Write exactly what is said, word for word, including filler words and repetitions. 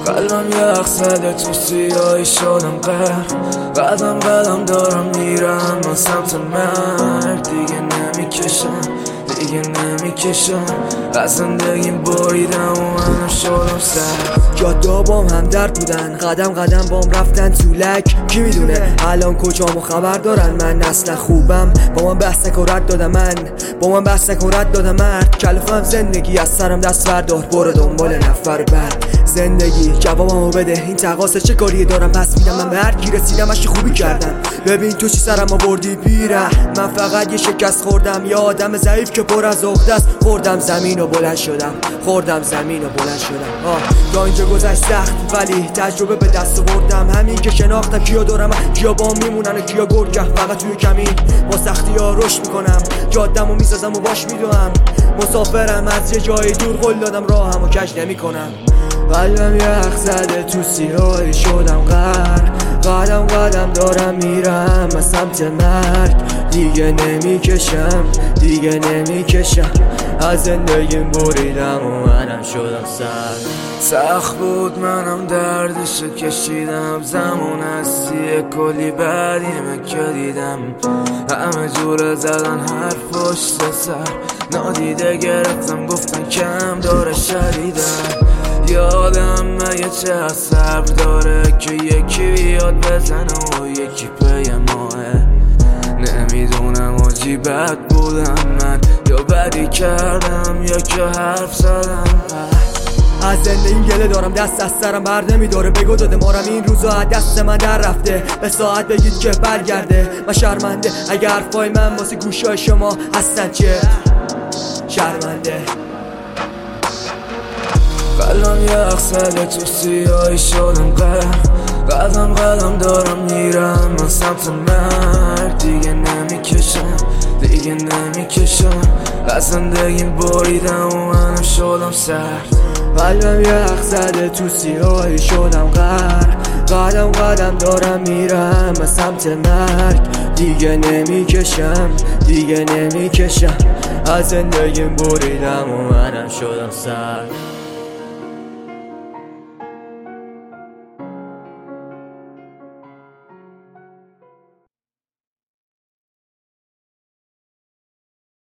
قلبم یخ زده تو سیاهی شدم غرق، قدم قدم دارم میرم من سمت مرگ. دیگه نمیکشم دیگه نمیکشم از زندگیم بریدم و منم شدم سر. جادا بام هم درد بودن، قدم قدم بام رفتن تو لک. کی میدونه الان کجامو خبر دارن من نسل خوبم. با من بحث نکن رد دادم من با من بحث نکن رد دادم مرد. کلفم زندگی از سرم دست بردار برو دنبال نفر بعد. زندگی جوابمو بده این تقاصه چه کاری دارم پس میدم. من به هر کی رسیدم اشی خوبی کردم. ببین تو چی سرم آوردی بیره، من فقط یه شکست خوردم. یه آدم ضعیف که پر از عقده است. خوردم زمین و بلند شدم خوردم زمین و بلند شدم. آه تا اینجا گذشت سخت ولی تجربه به دست آوردم. همین که شناختم کیا دارم کیا با میمونن و کیا گرگم. فقط توی کمین با سختی ها رشد میکنم، جادم و میسازم و باش میدوم. مسافرم از یه جای دور قول دادم راهم و کج نمی کنم. قلبم یخ زده تو سیاهی شدم غرق، قدم قدم دارم میرم از سمت مرگ. دیگه نمیکشم دیگه نمیکشم از زندگیم بریدم و منم شدم سر. سخت بود منم دردشو کشیدم، زمان هستی کلی بعدیمه که دیدم. همه جور زدن حرف پشت سر، نادیده گرفتم گفتن کم داره شدیدم. یادم مگه چه صبر داره که یکی بیاد بزنه و یکی پی ماه. نمیدونم آجی بد بودم من یا بدی کردم یا که حرف زدم. از زندگیم گله دارم دست از سرم بر نمیداره. بگو داده مارم این روزا از دست من در رفته. به ساعت بگید که برگرده. من شرمنده اگر حرفای من واسه گوشای شما هستن چه شرمنده. قلبم یخ زده تو سیاهی شدم غرق، قدم قدم دارم میرم من سمت مرگ. دیگه نمیکشم دیگه نمیکشم از زندگیم بریدم و منم شدم سر. قلبم یخ زده تو سیاهی شدم غرق، قدم قدم دارم میرم از سمت مرگ. دیگه نمیکشم دیگه نمیکشم از زندگیم بریدم و منم شدم سر.